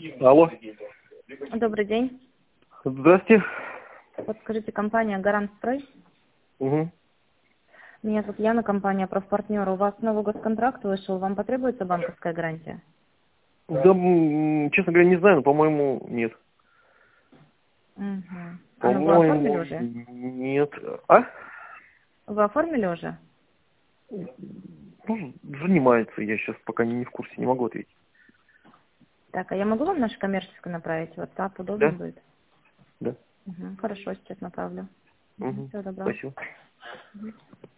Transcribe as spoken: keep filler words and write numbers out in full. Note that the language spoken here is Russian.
Алло. Добрый день. Здрасте. Подскажите, компания «Гарант Строй». Угу. Меня зовут Яна, компания «Профпартнер». У вас новый госконтракт вышел, вам потребуется банковская гарантия? Да, м, честно говоря, не знаю, но, по-моему, нет. Угу. А ну вы оформили По-моему, уже? нет. А? Вы оформили уже? Ну, занимается, я сейчас пока не в курсе, не могу ответить. Так, а я могу вам нашу коммерческую направить? WhatsApp удобно Да? будет? Да. Угу. Хорошо, сейчас направлю. Угу. Угу. Всего доброго. Спасибо. Мгм.